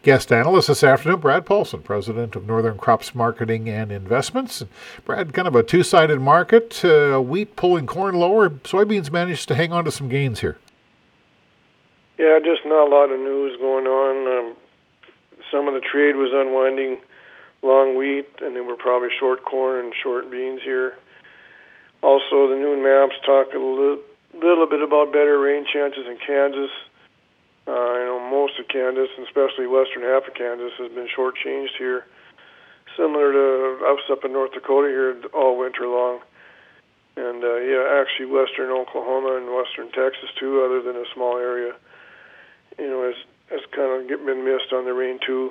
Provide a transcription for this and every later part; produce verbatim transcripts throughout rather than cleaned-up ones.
Guest analyst this afternoon, Brad Paulson, president of Northern Crops Marketing and Investments. Brad, kind of a two-sided market. Uh, wheat pulling corn lower. Soybeans managed to hang on to some gains here. Yeah, just not a lot of news going on. Um, some of the trade was unwinding long wheat, and they were probably short corn and short beans here. Also, the new maps talk a little, little bit about better rain chances in Kansas. Uh, I know most of Kansas, and especially western half of Kansas, has been shortchanged here, similar to us up in North Dakota here all winter long. And uh, yeah, actually western Oklahoma and western Texas too, other than a small area, you know, has has kind of been missed on the rain too.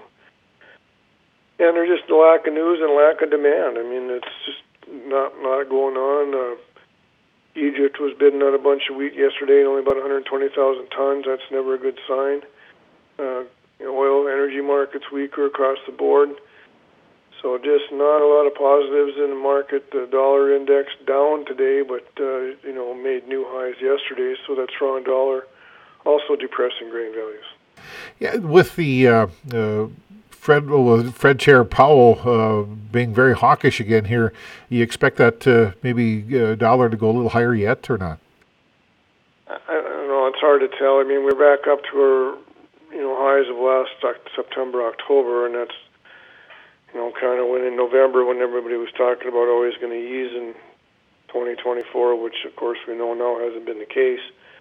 And there's just a lack of news and lack of demand. I mean, it's just not not going on. Uh, Egypt was bidding on a bunch of wheat yesterday, only about one hundred twenty thousand tons. That's never a good sign. Uh, you know, oil, energy markets weaker across the board. So just not a lot of positives in the market. The dollar index down today, but uh, you know, made new highs yesterday. So that strong dollar also depressing grain values. Yeah, with the uh, uh, Fred, well, Fed Chair Powell uh, being very hawkish again here, you expect that uh, maybe uh, dollar to go a little higher yet, or not? I, I don't know. It's hard to tell. I mean, we're back up to our, you know, highs of last September, October, and that's, you know, kind of when in November when everybody was talking about always going to ease in twenty twenty-four, which of course we know now hasn't been the case.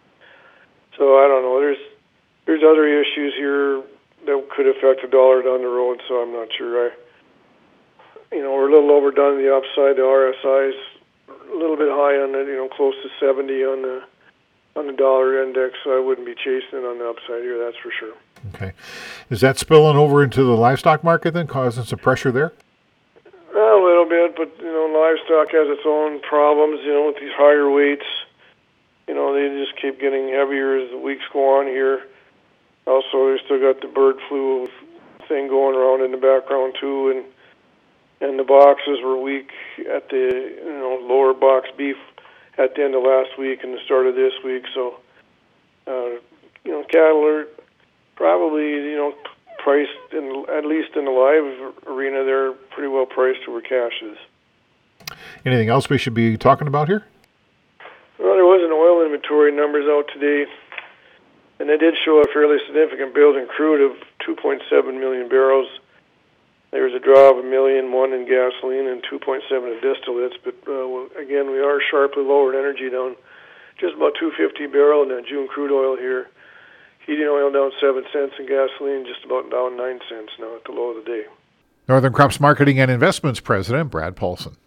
So I don't know. There's there's other issues here that could affect the dollar down the road, so I'm not sure. I, you know, we're a little overdone on the upside. The R S I's a little bit high on it, you know, close to seventy on the on the dollar index, so I wouldn't be chasing it on the upside here, that's for sure. Okay. Is that spilling over into the livestock market then, causing some pressure there? A little bit, but, you know, livestock has its own problems, you know, with these higher weights. You know, they just keep getting heavier as the weeks go on here. Also, they still got the bird flu thing going around in the background too, and and the boxes were weak at the, you know, lower box beef at the end of last week and the start of this week. So, uh, you know, cattle are probably, you know, priced in, at least in the live arena, they're pretty well priced to where cash is. Anything else we should be talking about here? Well, there was an oil inventory numbers out today, and they did show a fairly significant build in crude of two point seven million barrels. There was a draw of a million one in gasoline and two point seven in distillates. But uh, well, again, we are sharply lower in energy, down just about two fifty barrel in that June crude oil here. Heating oil down seven cents and gasoline just about down nine cents now at the low of the day. Northern Crops Marketing and Investments President Brad Paulson.